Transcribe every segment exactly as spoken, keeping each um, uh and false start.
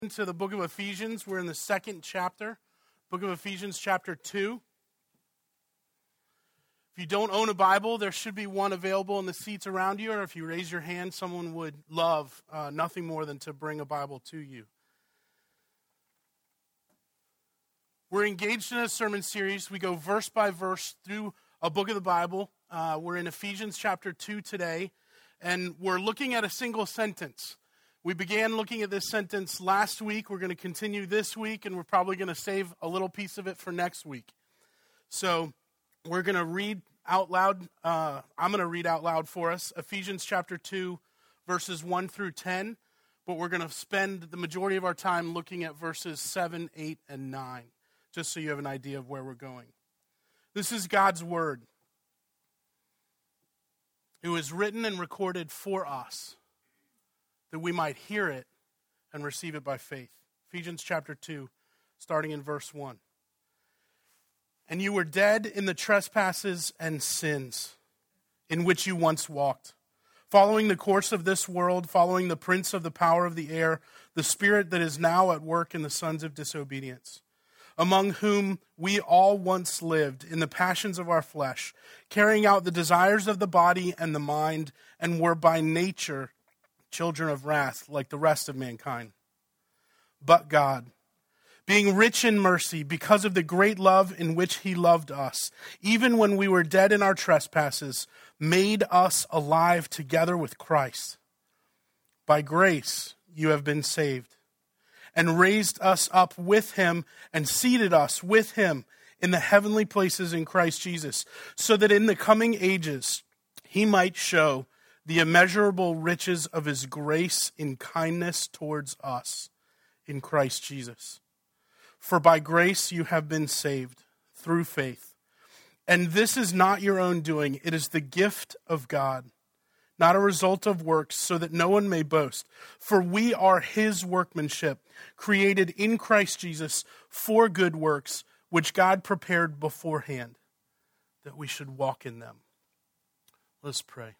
To the book of Ephesians. We're in the second chapter, book of Ephesians chapter two. If you don't own a Bible, there should be one available in the seats around you, or if you raise your hand, someone would love uh, nothing more than to bring a Bible to you. We're engaged in a sermon series. We go verse by verse through a book of the Bible. Uh, we're in Ephesians chapter two today, and we're looking at a single sentence. We began looking at this sentence last week. We're going to continue this week, and we're probably going to save a little piece of it for next week. So we're going to read out loud. Uh, I'm going to read out loud for us Ephesians chapter two, verses one through ten. But we're going to spend the majority of our time looking at verses seven, eight, and nine, just so you have an idea of where we're going. This is God's word. It was written and recorded for us, that we might hear it and receive it by faith. Ephesians chapter two, starting in verse one. And you were dead in the trespasses and sins in which you once walked, following the course of this world, following the prince of the power of the air, the spirit that is now at work in the sons of disobedience, among whom we all once lived in the passions of our flesh, carrying out the desires of the body and the mind, and were by nature children of wrath, like the rest of mankind. But God, being rich in mercy, because of the great love in which he loved us, even when we were dead in our trespasses, made us alive together with Christ. By grace you have been saved, and raised us up with him, and seated us with him in the heavenly places in Christ Jesus, so that in the coming ages he might show the immeasurable riches of his grace in kindness towards us in Christ Jesus. For by grace you have been saved through faith. And this is not your own doing. It is the gift of God, not a result of works, so that no one may boast. For we are his workmanship, created in Christ Jesus for good works, which God prepared beforehand, that we should walk in them. Let's pray.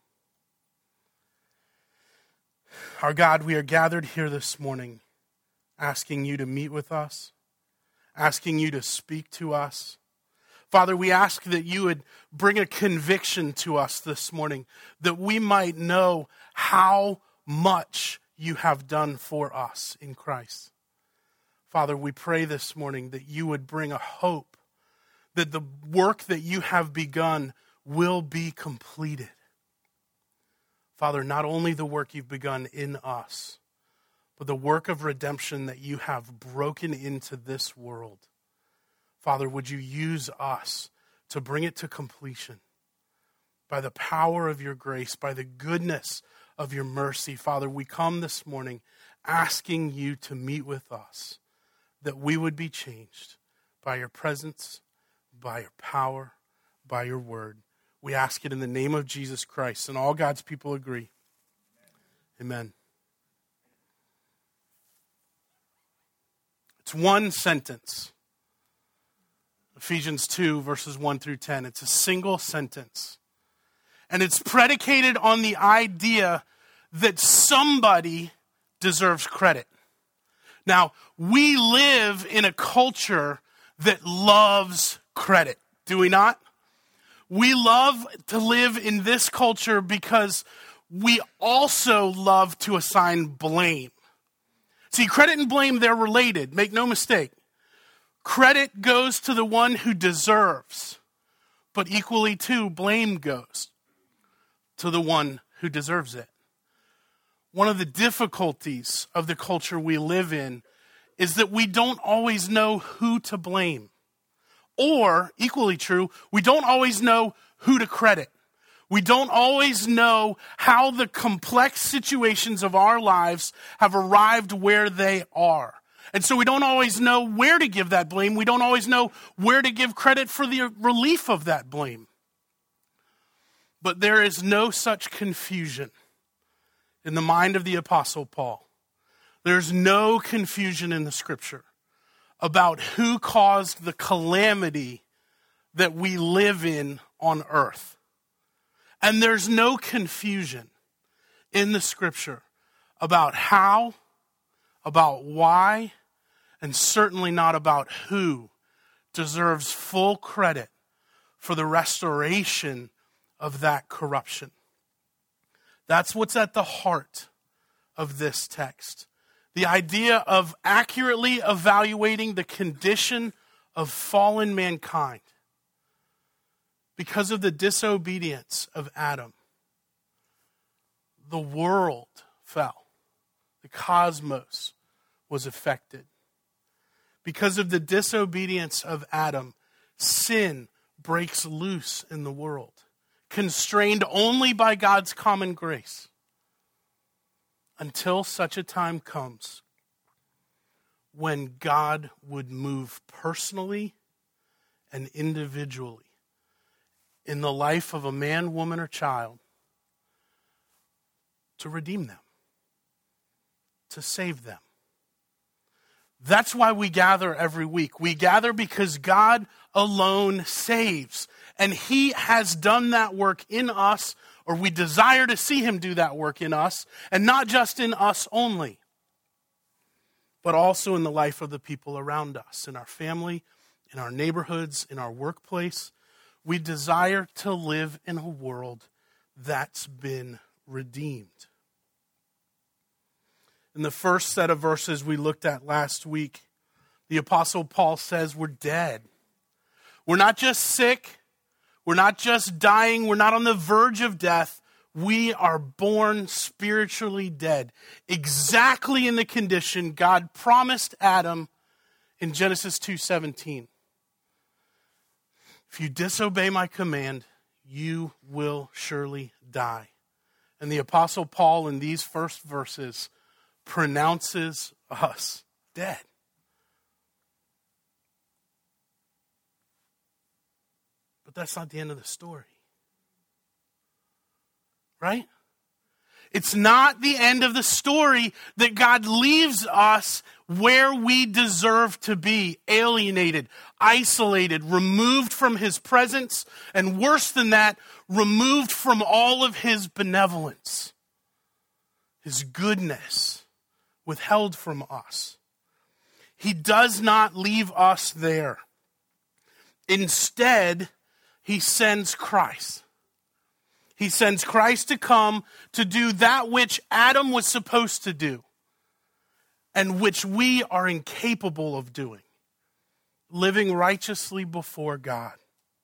Our God, we are gathered here this morning asking you to meet with us, asking you to speak to us. Father, we ask that you would bring a conviction to us this morning, that we might know how much you have done for us in Christ. Father, we pray this morning that you would bring a hope, that the work that you have begun will be completed. Father, not only the work you've begun in us, but the work of redemption that you have broken into this world. Father, would you use us to bring it to completion by the power of your grace, by the goodness of your mercy. Father, we come this morning asking you to meet with us, that we would be changed by your presence, by your power, by your word. We ask it in the name of Jesus Christ, and all God's people agree. Amen. It's one sentence. Ephesians two, verses one through ten. It's a single sentence. And it's predicated on the idea that somebody deserves credit. Now, we live in a culture that loves credit, do we not? We love to live in this culture because we also love to assign blame. See, credit and blame, they're related. Make no mistake. Credit goes to the one who deserves, but equally too, blame goes to the one who deserves it. One of the difficulties of the culture we live in is that we don't always know who to blame. Or, equally true, we don't always know who to credit. We don't always know how the complex situations of our lives have arrived where they are. And so we don't always know where to give that blame. We don't always know where to give credit for the relief of that blame. But there is no such confusion in the mind of the Apostle Paul. There's no confusion in the Scripture about who caused the calamity that we live in on earth. And there's no confusion in the Scripture about how, about why, and certainly not about who, deserves full credit for the restoration of that corruption. That's what's at the heart of this text. The idea of accurately evaluating the condition of fallen mankind. Because of the disobedience of Adam, the world fell. The cosmos was affected. Because of the disobedience of Adam, sin breaks loose in the world, constrained only by God's common grace, until such a time comes when God would move personally and individually in the life of a man, woman, or child to redeem them, to save them. That's why we gather every week. We gather because God alone saves. And he has done that work in us, or we desire to see him do that work in us, and not just in us only, but also in the life of the people around us, in our family, in our neighborhoods, in our workplace. We desire to live in a world that's been redeemed. In the first set of verses we looked at last week, the Apostle Paul says we're dead. We're not just sick. We're not just dying. We're not on the verge of death. We are born spiritually dead, exactly in the condition God promised Adam in Genesis two seventeen. If you disobey my command, you will surely die. And the Apostle Paul in these first verses pronounces us dead. But that's not the end of the story. Right? It's not the end of the story that God leaves us where we deserve to be, alienated, isolated, removed from his presence, and worse than that, removed from all of his benevolence, his goodness, withheld from us. He does not leave us there. Instead, he sends Christ. He sends Christ to come to do that which Adam was supposed to do and which we are incapable of doing, living righteously before God.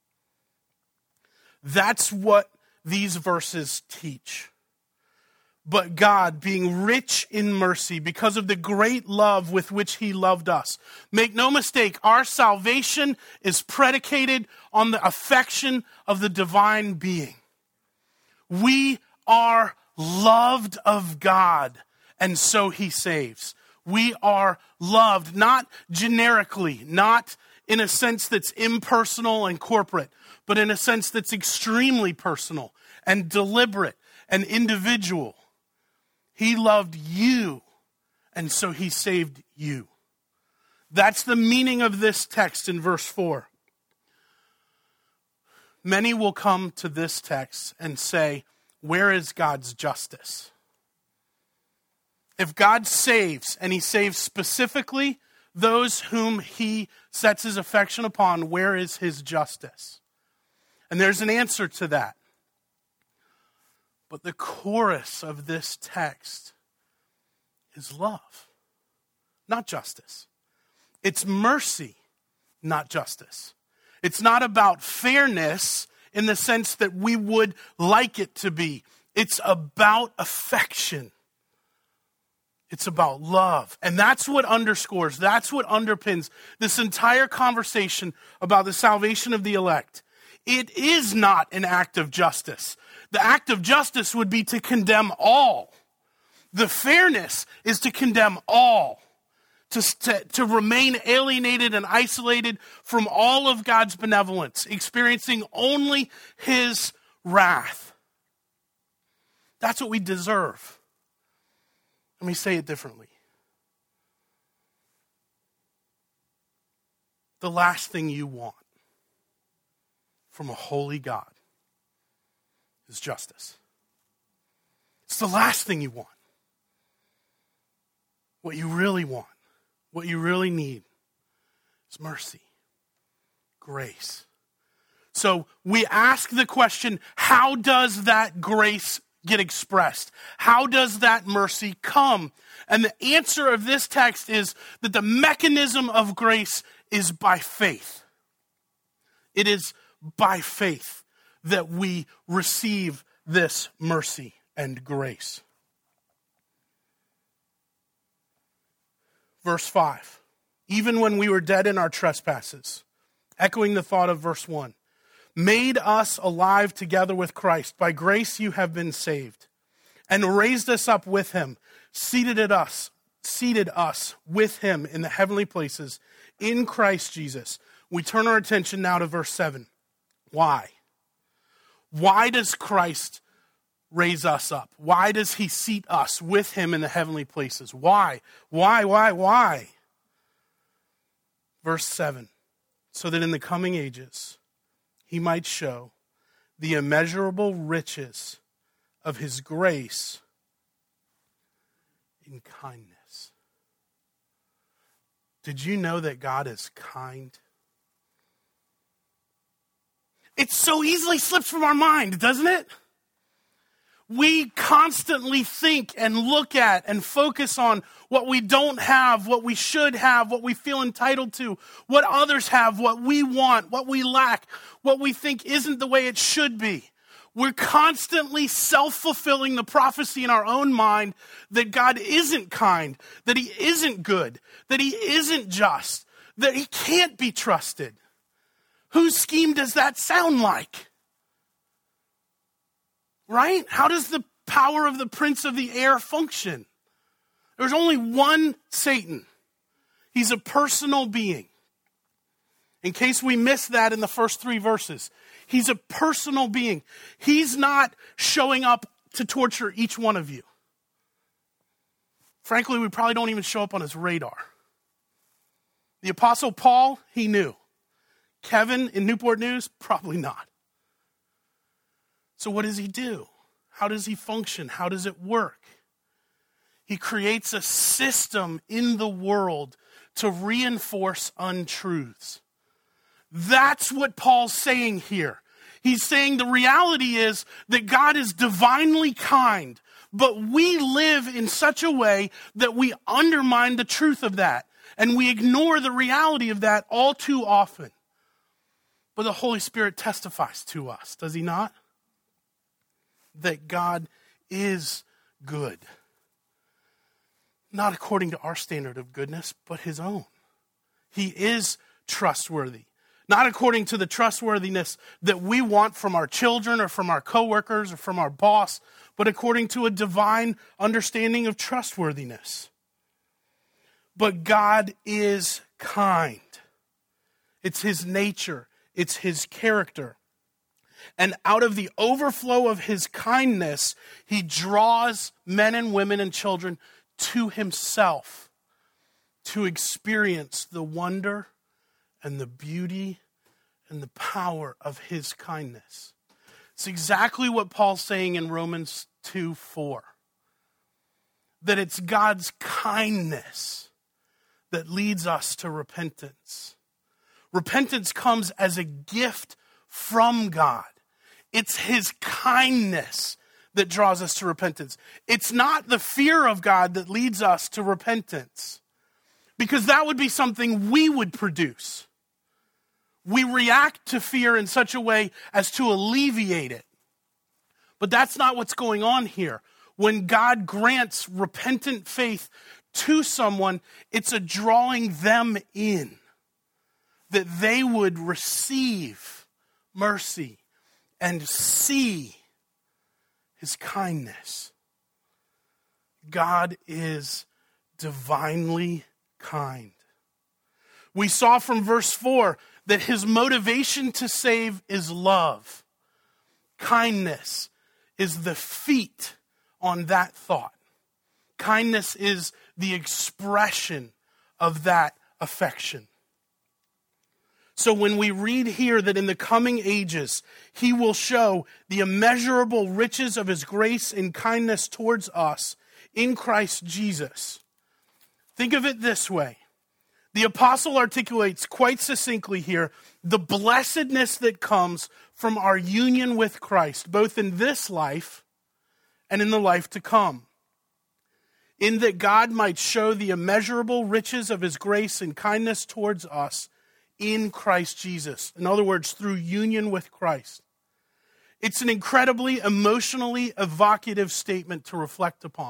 That's what these verses teach. But God, being rich in mercy because of the great love with which he loved us. Make no mistake, our salvation is predicated on the affection of the divine being. We are loved of God, and so he saves. We are loved, not generically, not in a sense that's impersonal and corporate, but in a sense that's extremely personal and deliberate and individual. He loved you, and so he saved you. That's the meaning of this text in verse four. Many will come to this text and say, where is God's justice? If God saves, and he saves specifically those whom he sets his affection upon, where is his justice? And there's an answer to that. But the chorus of this text is love, not justice. It's mercy, not justice. It's not about fairness in the sense that we would like it to be. It's about affection. It's about love. And that's what underscores, that's what underpins this entire conversation about the salvation of the elect. It is not an act of justice. The act of justice would be to condemn all. The fairness is to condemn all. To, to, to remain alienated and isolated from all of God's benevolence, experiencing only his wrath. That's what we deserve. Let me say it differently. The last thing you want from a holy God is justice. It's the last thing you want. what you really want, what you really need is mercy, grace. So we ask the question, how does that grace get expressed? How does that mercy come? And the answer of this text is that the mechanism of grace is by faith. It is by faith that we receive this mercy and grace. Verse five, even when we were dead in our trespasses, echoing the thought of verse one, made us alive together with Christ. By grace you have been saved, and raised us up with him, seated at us, seated us with him in the heavenly places in Christ Jesus. We turn our attention now to verse seven. Why? Why does Christ raise us up? Why does he seat us with him in the heavenly places? Why? Why, why, why? Verse seven, so that in the coming ages, he might show the immeasurable riches of his grace in kindness. Did you know that God is kind? It so easily slips from our mind, doesn't it? We constantly think and look at and focus on what we don't have, what we should have, what we feel entitled to, what others have, what we want, what we lack, what we think isn't the way it should be. We're constantly self-fulfilling the prophecy in our own mind that God isn't kind, that he isn't good, that he isn't just, that he can't be trusted. Whose scheme does that sound like? Right? How does the power of the prince of the air function? There's only one Satan. He's a personal being. In case we missed that in the first three verses, he's a personal being. He's not showing up to torture each one of you. Frankly, we probably don't even show up on his radar. The Apostle Paul, he knew. Kevin in Newport News, probably not. So what does he do? How does he function? How does it work? He creates a system in the world to reinforce untruths. That's what Paul's saying here. He's saying the reality is that God is divinely kind, but we live in such a way that we undermine the truth of that, and we ignore the reality of that all too often. But the Holy Spirit testifies to us, does he not? That God is good. Not according to our standard of goodness, but his own. He is trustworthy. Not according to the trustworthiness that we want from our children or from our coworkers or from our boss, but according to a divine understanding of trustworthiness. But God is kind. It's his nature. It's his character. And out of the overflow of his kindness, he draws men and women and children to himself to experience the wonder and the beauty and the power of his kindness. It's exactly what Paul's saying in Romans two four. That it's God's kindness that leads us to repentance. Repentance comes as a gift from God. It's his kindness that draws us to repentance. It's not the fear of God that leads us to repentance, because that would be something we would produce. We react to fear in such a way as to alleviate it. But that's not what's going on here. When God grants repentant faith to someone, it's a drawing them in, that they would receive mercy and see his kindness. God is divinely kind. We saw from verse four that his motivation to save is love. Kindness is the feet on that thought. Kindness is the expression of that affection. So when we read here that in the coming ages, he will show the immeasurable riches of his grace and kindness towards us in Christ Jesus, Think of it this way. The apostle articulates quite succinctly here the blessedness that comes from our union with Christ, both in this life and in the life to come. In that God might show the immeasurable riches of his grace and kindness towards us in Christ Jesus. In other words, through union with Christ. It's an incredibly emotionally evocative statement to reflect upon.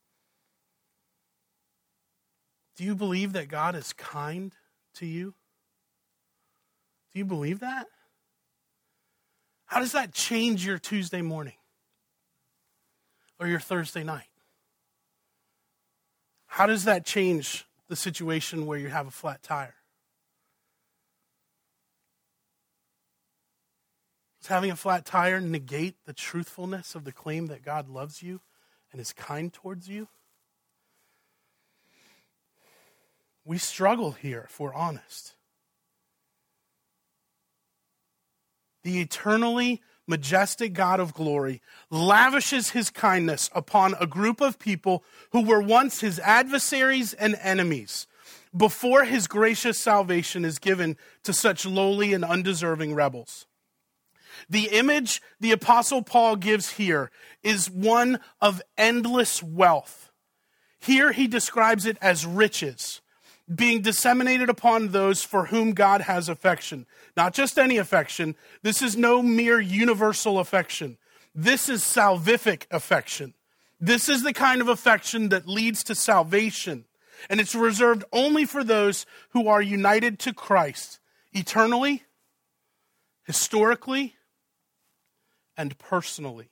Do you believe that God is kind to you? Do you believe that? How does that change your Tuesday morning or your Thursday night? How does that change the situation where you have a flat tire? Does having a flat tire negate the truthfulness of the claim that God loves you and is kind towards you? We struggle here, if we're honest. The eternally majestic God of glory lavishes his kindness upon a group of people who were once his adversaries and enemies before his gracious salvation is given to such lowly and undeserving rebels. The image the Apostle Paul gives here is one of endless wealth. Here he describes it as riches, being disseminated upon those for whom God has affection. Not just any affection. This is no mere universal affection. This is salvific affection. This is the kind of affection that leads to salvation. And it's reserved only for those who are united to Christ eternally, historically, and personally.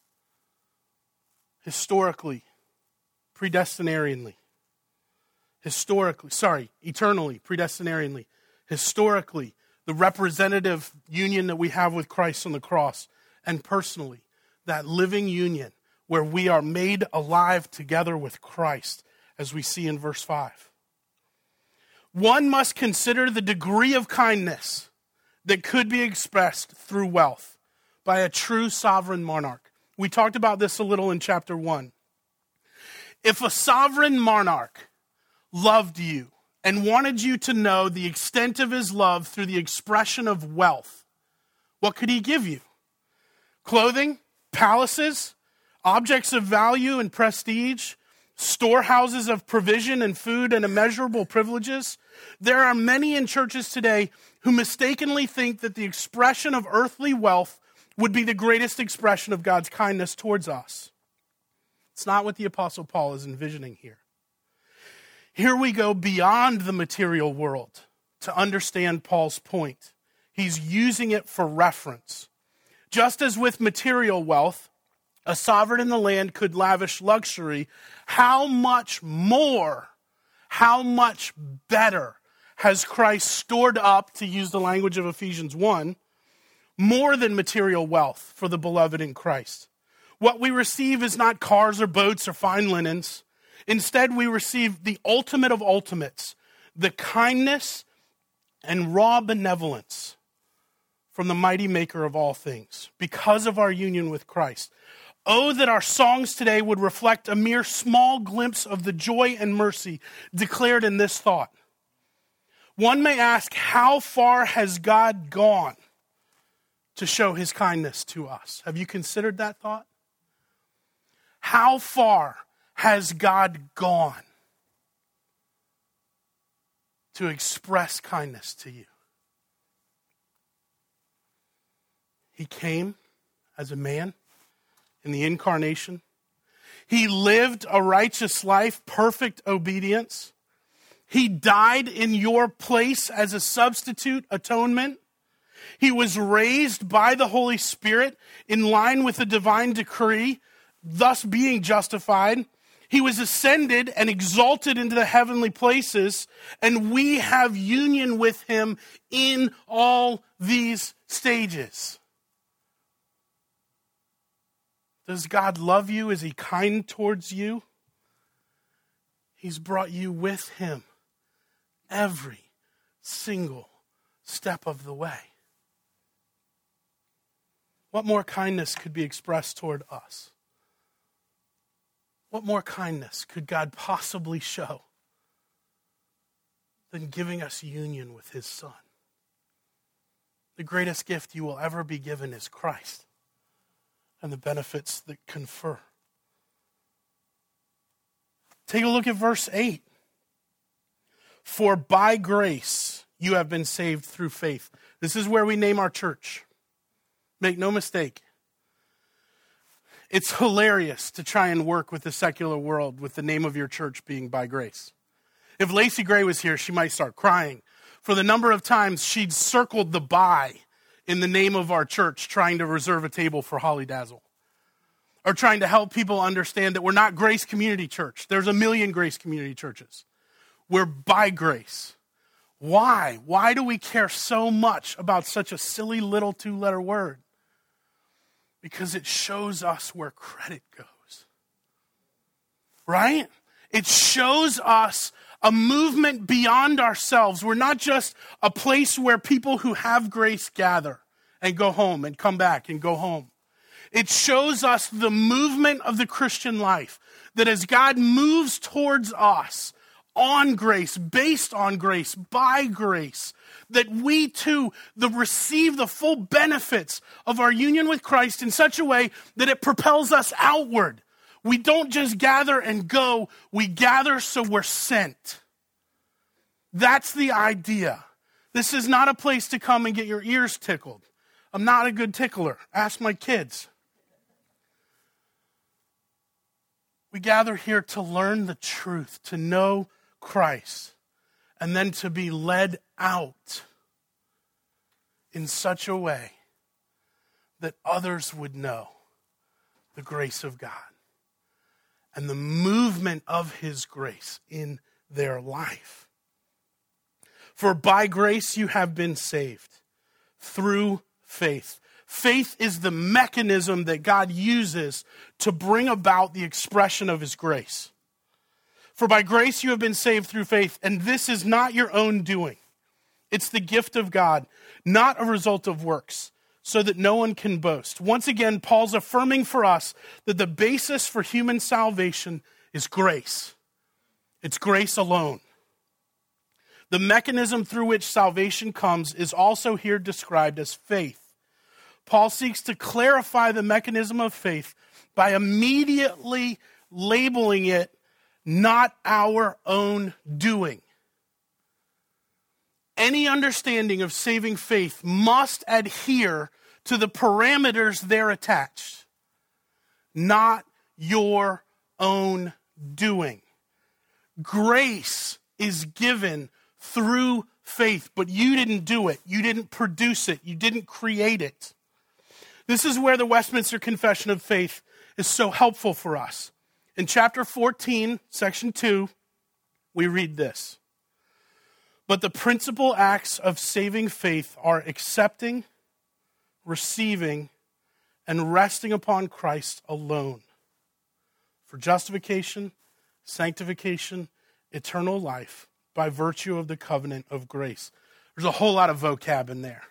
Historically, predestinarianly. Historically, sorry, eternally, predestinarianly. Historically, the representative union that we have with Christ on the cross. And personally, that living union where we are made alive together with Christ, as we see in verse five. One must consider the degree of kindness that could be expressed through wealth by a true sovereign monarch. We talked about this a little in chapter one. If a sovereign monarch loved you and wanted you to know the extent of his love through the expression of wealth, what could he give you? Clothing, palaces, objects of value and prestige, storehouses of provision and food and immeasurable privileges. There are many in churches today who mistakenly think that the expression of earthly wealth would be the greatest expression of God's kindness towards us. It's not what the Apostle Paul is envisioning here. Here we go beyond the material world to understand Paul's point. He's using it for reference. Just as with material wealth, a sovereign in the land could lavish luxury, how much more, how much better has Christ stored up, to use the language of Ephesians one, more than material wealth for the beloved in Christ. What we receive is not cars or boats or fine linens. Instead, we receive the ultimate of ultimates, the kindness and raw benevolence from the mighty maker of all things, because of our union with Christ. Oh, that our songs today would reflect a mere small glimpse of the joy and mercy declared in this thought. One may ask, how far has God gone to show his kindness to us? Have you considered that thought? How far has God gone to express kindness to you? He came as a man in the incarnation. He lived a righteous life, perfect obedience. He died in your place as a substitute atonement. He was raised by the Holy Spirit in line with the divine decree, thus being justified. He was ascended and exalted into the heavenly places, and we have union with him in all these stages. Does God love you? Is he kind towards you? He's brought you with him every single step of the way. What more kindness could be expressed toward us? What more kindness could God possibly show than giving us union with his Son. The greatest gift you will ever be given is Christ and the benefits that confer. Take a look at verse eight. For by grace you have been saved through faith. This is where we name our church. Make no mistake. It's hilarious to try and work with the secular world with the name of your church being by grace. If Lacey Gray was here, she might start crying for the number of times she'd circled the by in the name of our church trying to reserve a table for Holly Dazzle. Or trying to help people understand that we're not Grace Community Church. There's a million Grace Community Churches. We're by grace. Why? Why do we care so much about such a silly little two-letter word? Because it shows us where credit goes. Right? It shows us a movement beyond ourselves. We're not just a place where people who have grace gather and go home and come back and go home. It shows us the movement of the Christian life, that as God moves towards us on grace, based on grace, by grace, that we too the, receive the full benefits of our union with Christ in such a way that it propels us outward. We don't just gather and go, we gather so we're sent. That's the idea. This is not a place to come and get your ears tickled. I'm not a good tickler. Ask my kids. We gather here to learn the truth, to know Christ, and then to be led out in such a way that others would know the grace of God and the movement of his grace in their life. For by grace you have been saved through faith. Faith is the mechanism that God uses to bring about the expression of his grace. For by grace you have been saved through faith, and this is not your own doing. It's the gift of God, not a result of works, so that no one can boast. Once again, Paul's affirming for us that the basis for human salvation is grace. It's grace alone. The mechanism through which salvation comes is also here described as faith. Paul seeks to clarify the mechanism of faith by immediately labeling it not our own doing. Any understanding of saving faith must adhere to the parameters there attached. Not your own doing. Grace is given through faith, but you didn't do it. You didn't produce it. You didn't create it. This is where the Westminster Confession of Faith is so helpful for us. In chapter fourteen, section two, we read this. But the principal acts of saving faith are accepting, receiving, and resting upon Christ alone for justification, sanctification, eternal life by virtue of the covenant of grace. There's a whole lot of vocab in there.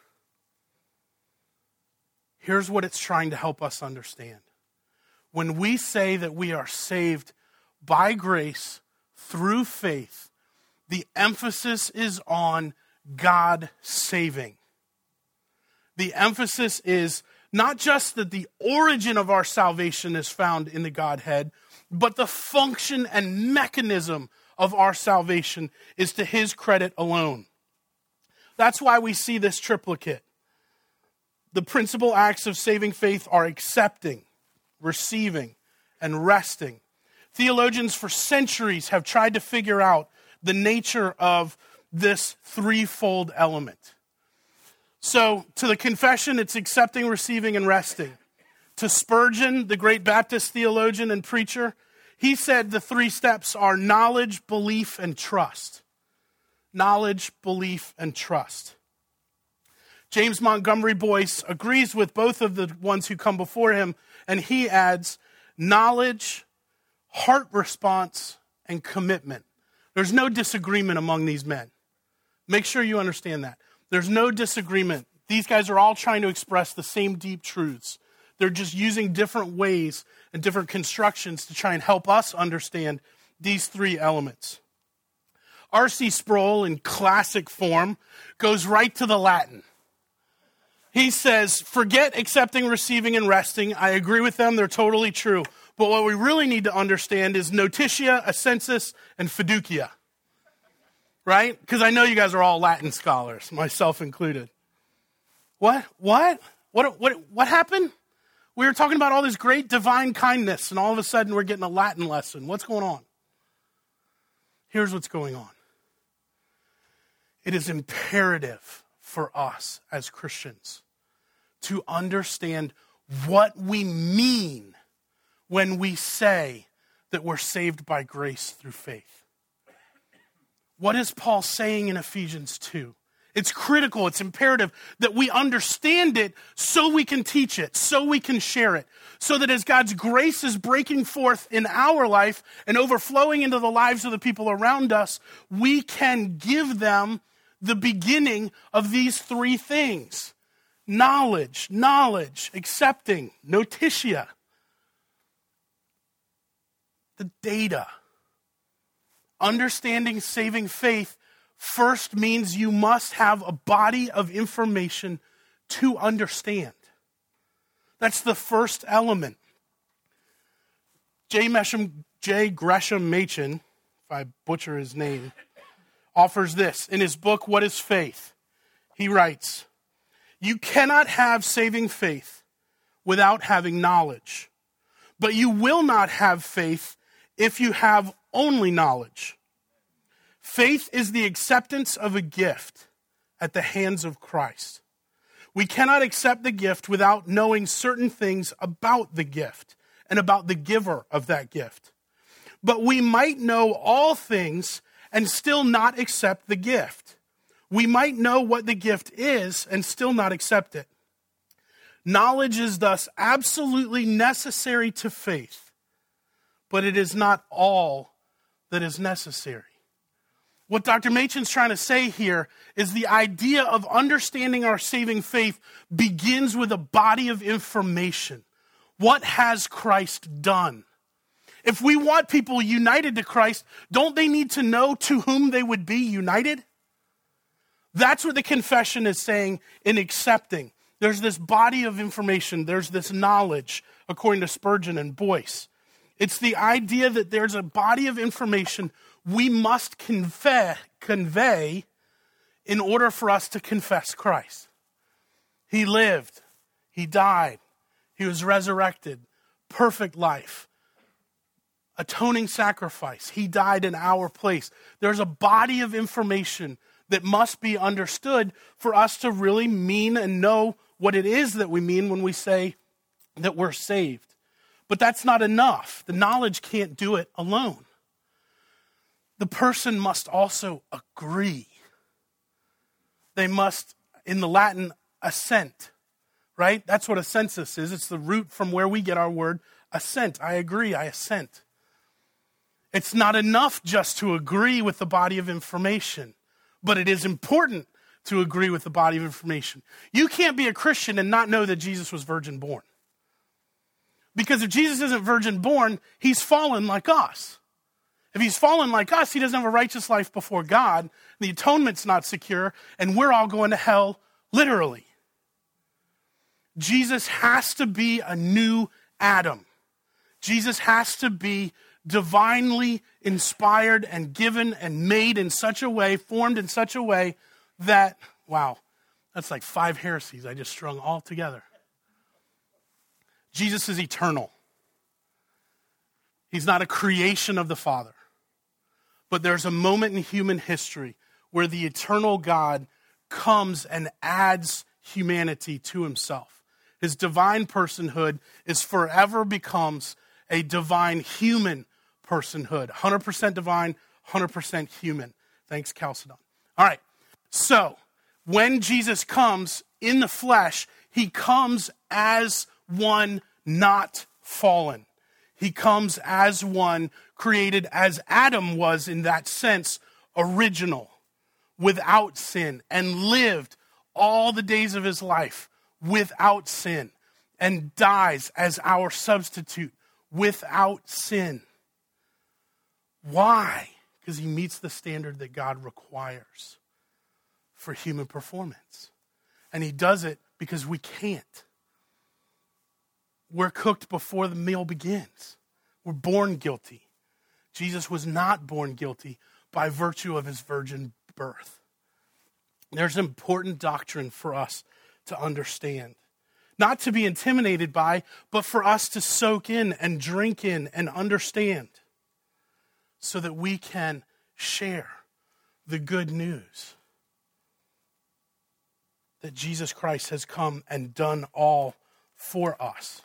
Here's what it's trying to help us understand. When we say that we are saved by grace through faith, the emphasis is on God saving. The emphasis is not just that the origin of our salvation is found in the Godhead, but the function and mechanism of our salvation is to his credit alone. That's why we see this triplicate. The principal acts of saving faith are accepting, receiving, and resting. Theologians for centuries have tried to figure out the nature of this threefold element. So, to the confession, it's accepting, receiving, and resting. To Spurgeon, the great Baptist theologian and preacher, he said the three steps are knowledge, belief, and trust. Knowledge, belief, and trust. James Montgomery Boyce agrees with both of the ones who come before him, and he adds knowledge, heart response, and commitment. There's no disagreement among these men. Make sure you understand that. There's no disagreement. These guys are all trying to express the same deep truths. They're just using different ways and different constructions to try and help us understand these three elements. R C Sproul, in classic form, goes right to the Latin. He says, forget accepting, receiving, and resting. I agree with them. They're totally true. But what we really need to understand is notitia, assensus, and fiducia. Right? Because I know you guys are all Latin scholars, myself included. What? What? What? What? What happened? We were talking about all this great divine kindness, and all of a sudden we're getting a Latin lesson. What's going on? Here's what's going on. It is imperative for us as Christians to understand what we mean when we say that we're saved by grace through faith. What is Paul saying in Ephesians two? It's critical, it's imperative that we understand it so we can teach it, so we can share it, so that as God's grace is breaking forth in our life and overflowing into the lives of the people around us, we can give them the beginning of these three things. Knowledge, knowledge, accepting, notitia. The data. Understanding saving faith first means you must have a body of information to understand. That's the first element. J. Mesham, J. Gresham Machen, if I butcher his name, offers this in his book, What is Faith? He writes, you cannot have saving faith without having knowledge, but you will not have faith if you have only knowledge. Faith is the acceptance of a gift at the hands of Christ. We cannot accept the gift without knowing certain things about the gift and about the giver of that gift. But we might know all things and still not accept the gift. We might know what the gift is and still not accept it. Knowledge is thus absolutely necessary to faith, but it is not all that is necessary. What Doctor Machen's trying to say here is the idea of understanding our saving faith begins with a body of information. What has Christ done? If we want people united to Christ, don't they need to know to whom they would be united? That's what the confession is saying in accepting. There's this body of information. There's this knowledge, according to Spurgeon and Boyce. It's the idea that there's a body of information we must convey, convey in order for us to confess Christ. He lived. He died. He was resurrected. Perfect life. Atoning sacrifice. He died in our place. There's a body of information that must be understood for us to really mean and know what it is that we mean when we say that we're saved. But that's not enough. The knowledge can't do it alone. The person must also agree. They must, in the Latin, assent, right? That's what a assensus is. It's the root from where we get our word assent. I agree, I assent. It's not enough just to agree with the body of information, but it is important to agree with the body of information. You can't be a Christian and not know that Jesus was virgin born. Because if Jesus isn't virgin born, he's fallen like us. If he's fallen like us, he doesn't have a righteous life before God. The atonement's not secure, and we're all going to hell literally. Jesus has to be a new Adam. Jesus has to be divinely inspired and given and made in such a way, formed in such a way that, wow, that's like five heresies I just strung all together. Jesus is eternal. He's not a creation of the Father. But there's a moment in human history where the eternal God comes and adds humanity to himself. His divine personhood is forever becomes a divine human personhood. one hundred percent divine, one hundred percent human. Thanks, Chalcedon. All right. So, when Jesus comes in the flesh, he comes as one not fallen. He comes as one created as Adam was in that sense, original, without sin, and lived all the days of his life without sin, and dies as our substitute without sin. Why? Because he meets the standard that God requires for human performance. And he does it because we can't. We're cooked before the meal begins. We're born guilty. Jesus was not born guilty by virtue of his virgin birth. There's important doctrine for us to understand. Not to be intimidated by, but for us to soak in and drink in and understand so that we can share the good news that Jesus Christ has come and done all for us.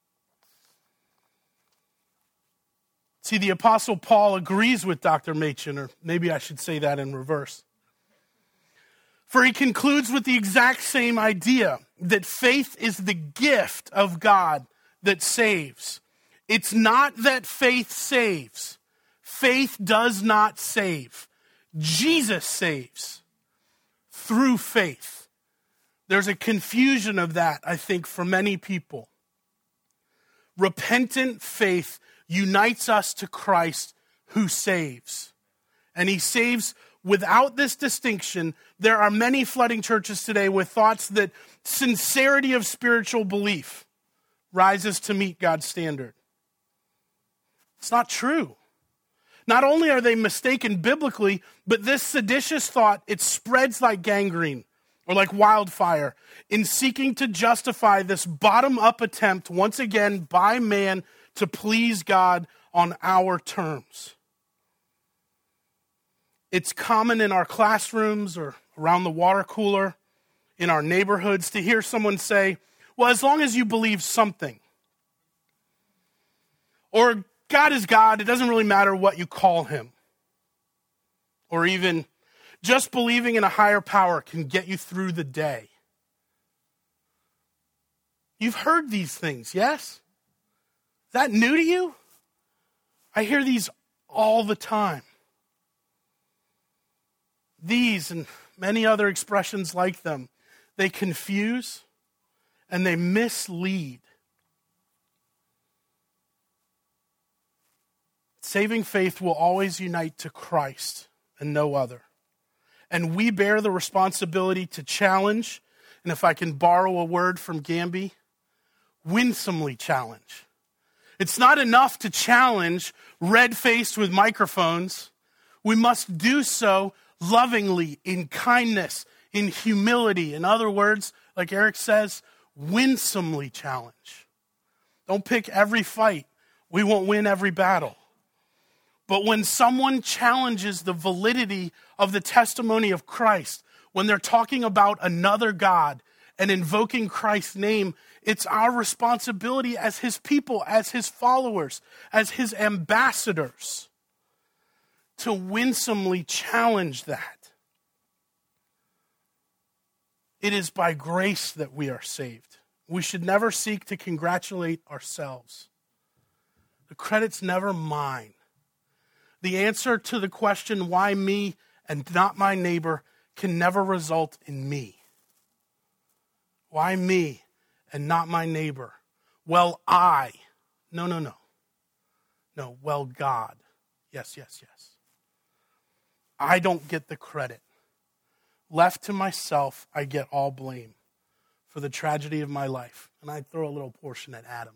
See, the Apostle Paul agrees with Doctor Machen, or maybe I should say that in reverse. For he concludes with the exact same idea, that faith is the gift of God that saves. It's not that faith saves. Faith does not save. Jesus saves through faith. There's a confusion of that, I think, for many people. Repentant faith unites us to Christ who saves. And he saves without this distinction. There are many flooding churches today with thoughts that sincerity of spiritual belief rises to meet God's standard. It's not true. Not only are they mistaken biblically, but this seditious thought, it spreads like gangrene or like wildfire in seeking to justify this bottom-up attempt, once again, by man to please God on our terms. It's common in our classrooms or around the water cooler, in our neighborhoods, to hear someone say, well, as long as you believe something. Or God is God, it doesn't really matter what you call him. Or even, just believing in a higher power can get you through the day. You've heard these things, yes? Is that new to you? I hear these all the time. These and many other expressions like them, they confuse and they mislead. Saving faith will always unite to Christ and no other. And we bear the responsibility to challenge, and if I can borrow a word from Gamby, winsomely challenge. It's not enough to challenge red-faced with microphones. We must do so lovingly, in kindness, in humility. In other words, like Eric says, winsomely challenge. Don't pick every fight. We won't win every battle. But when someone challenges the validity of the testimony of Christ, when they're talking about another God and invoking Christ's name, it's our responsibility as his people, as his followers, as his ambassadors, to winsomely challenge that. It is by grace that we are saved. We should never seek to congratulate ourselves. The credit's never mine. The answer to the question, why me and not my neighbor, can never result in me. Why me and not my neighbor? Well, I. No, no, no. No, well, God. Yes, yes, yes. I don't get the credit. Left to myself, I get all blame for the tragedy of my life. And I throw a little portion at Adam.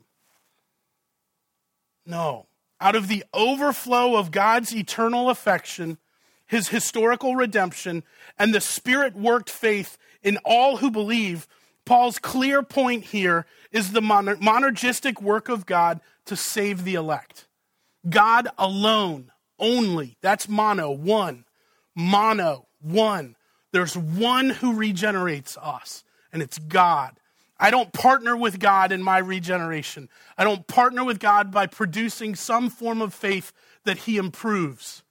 No. Out of the overflow of God's eternal affection, his historical redemption, and the Spirit-worked faith in all who believe, Paul's clear point here is the moner- monergistic work of God to save the elect. God alone, only. That's mono, one. Mono, one. There's one who regenerates us, and it's God. I don't partner with God in my regeneration. I don't partner with God by producing some form of faith that he improves.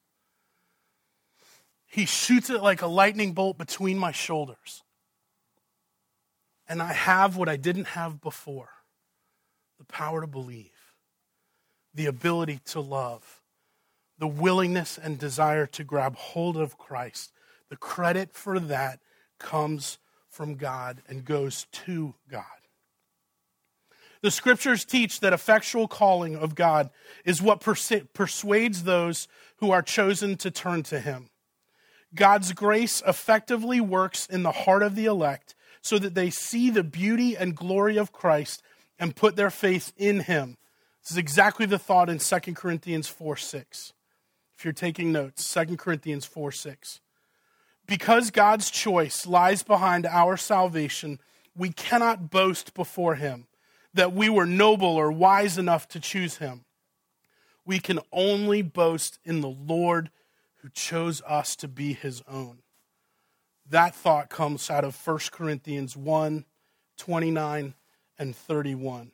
He shoots it like a lightning bolt between my shoulders. And I have what I didn't have before. The power to believe. The ability to love. The willingness and desire to grab hold of Christ. The credit for that comes from God and goes to God. The scriptures teach that effectual calling of God is what persu- persuades those who are chosen to turn to him. God's grace effectively works in the heart of the elect so that they see the beauty and glory of Christ and put their faith in him. This is exactly the thought in Second Corinthians four six. If you're taking notes, Second Corinthians four six. Because God's choice lies behind our salvation, we cannot boast before him that we were noble or wise enough to choose him. We can only boast in the Lord who chose us to be his own. That thought comes out of First Corinthians one, twenty-nine and thirty-one.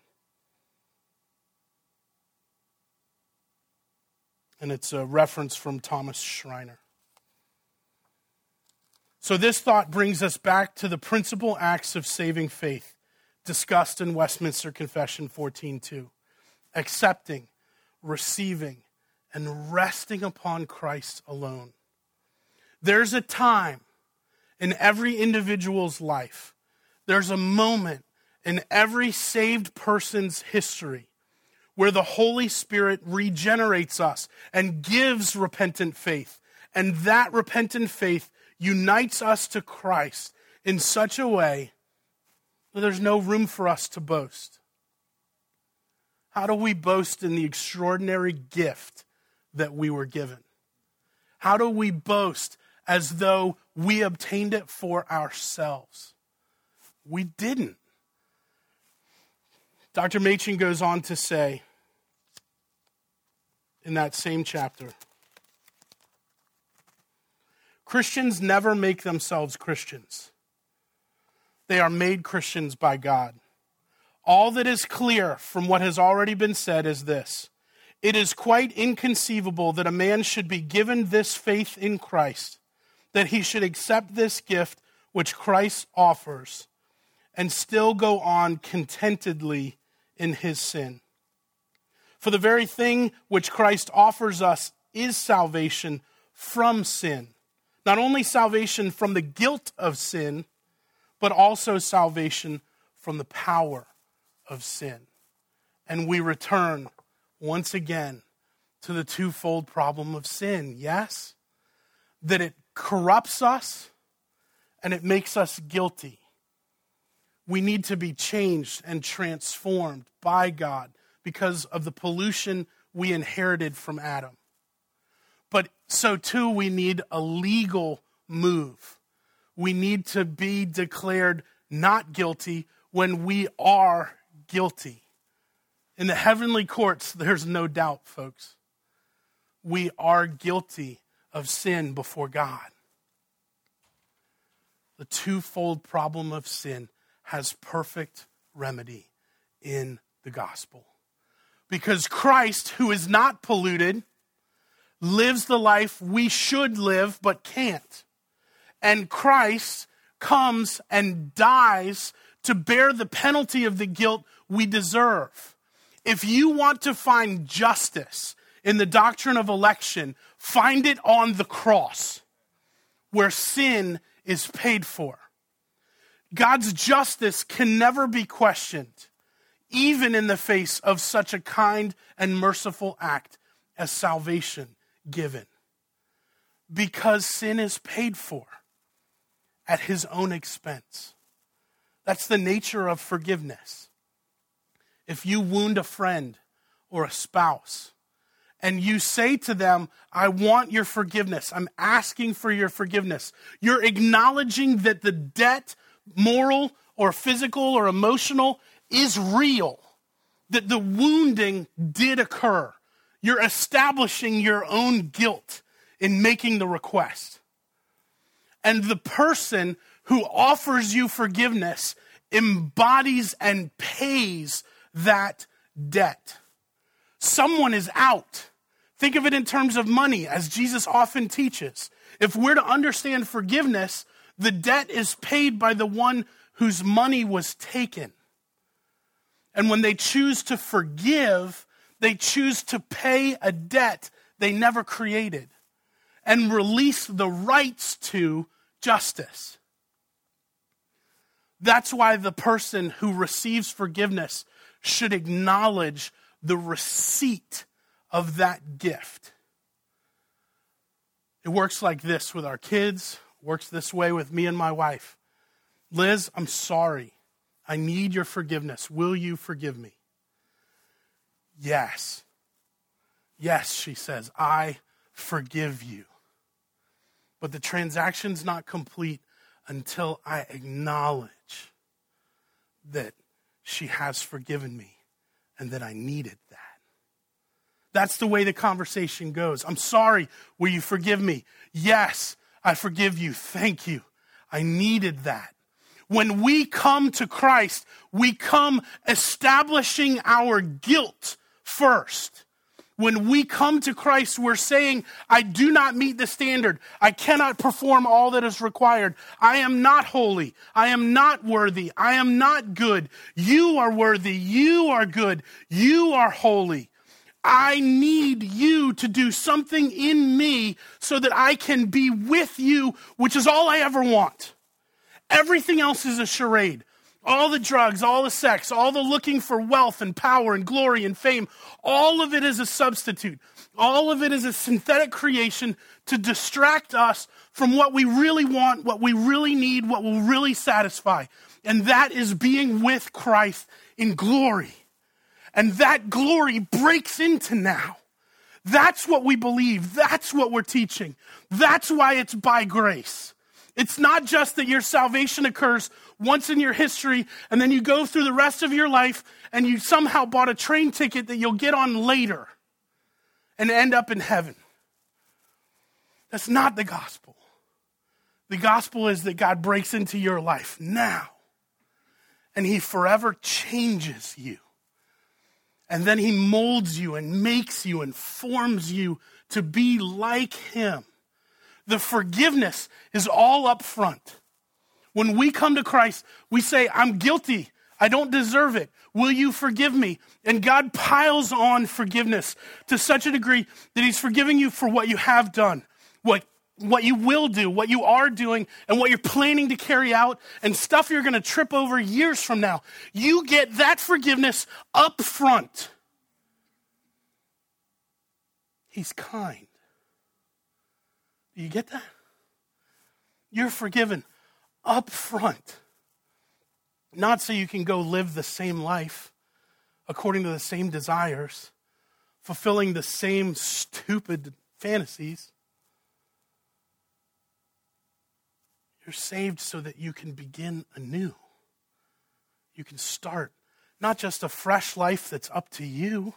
And it's a reference from Thomas Schreiner. So this thought brings us back to the principal acts of saving faith discussed in Westminster Confession fourteen two. Accepting, receiving, and resting upon Christ alone. There's a time in every individual's life, there's a moment in every saved person's history where the Holy Spirit regenerates us and gives repentant faith. And that repentant faith unites us to Christ in such a way that there's no room for us to boast. How do we boast in the extraordinary gift that we were given? How do we boast as though we obtained it for ourselves? We didn't. Doctor Machen goes on to say in that same chapter, Christians never make themselves Christians. They are made Christians by God. All that is clear from what has already been said is this: it is quite inconceivable that a man should be given this faith in Christ, that he should accept this gift which Christ offers, and still go on contentedly in his sin. For the very thing which Christ offers us is salvation from sin. Not only salvation from the guilt of sin, but also salvation from the power of sin. And we return once again to the twofold problem of sin, yes? That it corrupts us and it makes us guilty. We need to be changed and transformed by God because of the pollution we inherited from Adam. But so too we need a legal move. We need to be declared not guilty when we are guilty. In the heavenly courts, there's no doubt, folks. We are guilty of sin before God. The twofold problem of sin has perfect remedy in the gospel. Because Christ, who is not polluted, lives the life we should live but can't. And Christ comes and dies to bear the penalty of the guilt we deserve. If you want to find justice in the doctrine of election, find it on the cross, where sin is paid for. God's justice can never be questioned, even in the face of such a kind and merciful act as salvation given. Because sin is paid for at his own expense. That's the nature of forgiveness. If you wound a friend or a spouse, and you say to them, I want your forgiveness, I'm asking for your forgiveness, you're acknowledging that the debt, moral or physical or emotional, is real, that the wounding did occur. You're establishing your own guilt in making the request. And the person who offers you forgiveness embodies and pays that debt. Someone is out. Think of it in terms of money, as Jesus often teaches. If we're to understand forgiveness, the debt is paid by the one whose money was taken. And when they choose to forgive, they choose to pay a debt they never created and release the rights to justice. That's why the person who receives forgiveness should acknowledge the receipt of that gift. It works like this with our kids, works this way with me and my wife. Liz, I'm sorry. I need your forgiveness. Will you forgive me? Yes. Yes, she says, I forgive you. But the transaction's not complete until I acknowledge that she has forgiven me and that I needed that. That's the way the conversation goes. I'm sorry. Will you forgive me? Yes, I forgive you. Thank you. I needed that. When we come to Christ, we come establishing our guilt first. When we come to Christ, we're saying, I do not meet the standard. I cannot perform all that is required. I am not holy. I am not worthy. I am not good. You are worthy. You are good. You are holy. I need you to do something in me so that I can be with you, which is all I ever want. Everything else is a charade. All the drugs, all the sex, all the looking for wealth and power and glory and fame, all of it is a substitute. All of it is a synthetic creation to distract us from what we really want, what we really need, what will really satisfy. And that is being with Christ in glory. And that glory breaks into now. That's what we believe. That's what we're teaching. That's why it's by grace. It's not just that your salvation occurs once in your history and then you go through the rest of your life and you somehow bought a train ticket that you'll get on later and end up in heaven. That's not the gospel. The gospel is that God breaks into your life now and he forever changes you. And then he molds you and makes you and forms you to be like him. The forgiveness is all up front. When we come to Christ, we say, I'm guilty. I don't deserve it. Will you forgive me? And God piles on forgiveness to such a degree that he's forgiving you for what you have done, what, what you will do, what you are doing, and what you're planning to carry out, and stuff you're going to trip over years from now. You get that forgiveness up front. He's kind. Do you get that? You're forgiven up front. Not so you can go live the same life according to the same desires, fulfilling the same stupid fantasies. You're saved so that you can begin anew. You can start not just a fresh life that's up to you.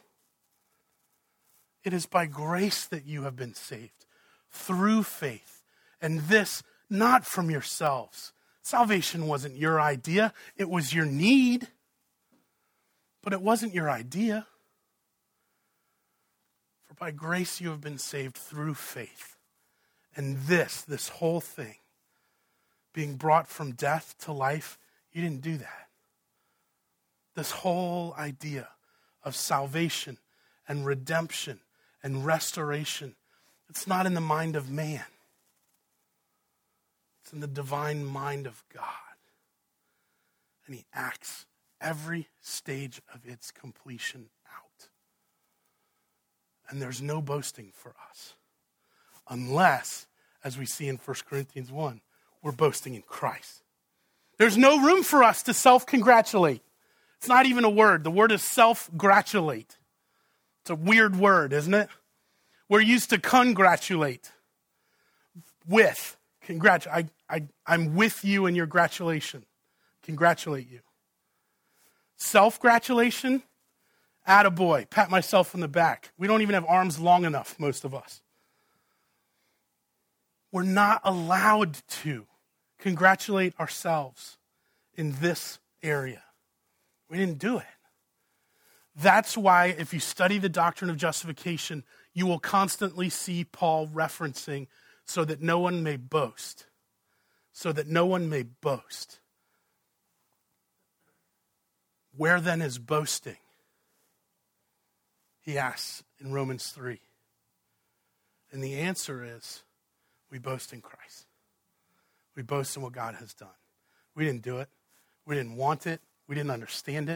It is by grace that you have been saved. Through faith, and this not from yourselves. Salvation wasn't your idea, it was your need, but it wasn't your idea. For by grace you have been saved through faith. And this, this whole thing, being brought from death to life, you didn't do that. This whole idea of salvation and redemption and restoration, it's not in the mind of man. It's in the divine mind of God. And he acts every stage of its completion out. And there's no boasting for us. Unless, as we see in First Corinthians one, we're boasting in Christ. There's no room for us to self-congratulate. It's not even a word. The word is self-gratulate. It's a weird word, isn't it? We're used to congratulate. With. Congratulate. I, I, I'm with you in your gratulation. Congratulate you. Self-gratulation, attaboy, pat myself on the back. We don't even have arms long enough, most of us. We're not allowed to congratulate ourselves in this area. We didn't do it. That's why if you study the doctrine of justification, you will constantly see Paul referencing so that no one may boast. So that no one may boast. Where then is boasting? He asks in Romans three. And the answer is, we boast in Christ. We boast in what God has done. We didn't do it. We didn't want it. We didn't understand it.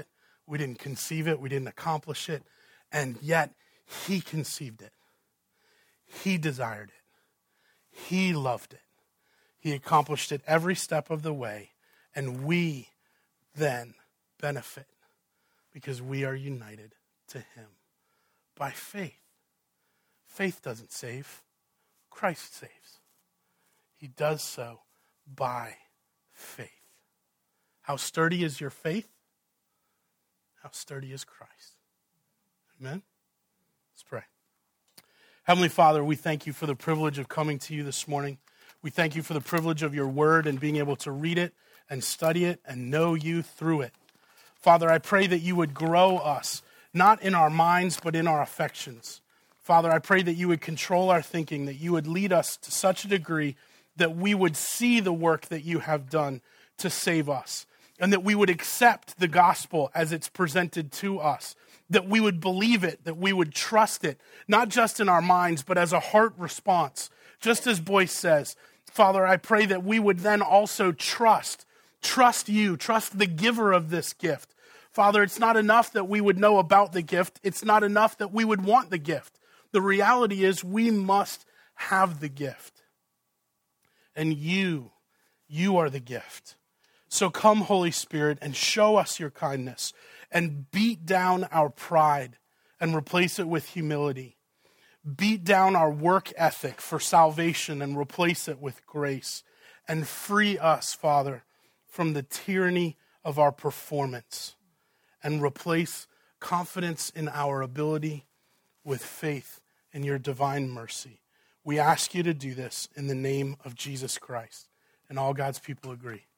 We didn't conceive it. We didn't accomplish it. And yet, he conceived it. He desired it. He loved it. He accomplished it every step of the way. And we then benefit because we are united to him by faith. Faith doesn't save. Christ saves. He does so by faith. How sturdy is your faith? How sturdy is Christ? Amen? Let's pray. Heavenly Father, we thank you for the privilege of coming to you this morning. We thank you for the privilege of your word and being able to read it and study it and know you through it. Father, I pray that you would grow us, not in our minds, but in our affections. Father, I pray that you would control our thinking, that you would lead us to such a degree that we would see the work that you have done to save us, and that we would accept the gospel as it's presented to us, that we would believe it, that we would trust it, not just in our minds, but as a heart response. Just as Boyce says, Father, I pray that we would then also trust, trust you, trust the giver of this gift. Father, it's not enough that we would know about the gift. It's not enough that we would want the gift. The reality is we must have the gift. And you, you are the gift. So come, Holy Spirit, and show us your kindness and beat down our pride and replace it with humility. Beat down our work ethic for salvation and replace it with grace. And free us, Father, from the tyranny of our performance and replace confidence in our ability with faith in your divine mercy. We ask you to do this in the name of Jesus Christ. And all God's people agree.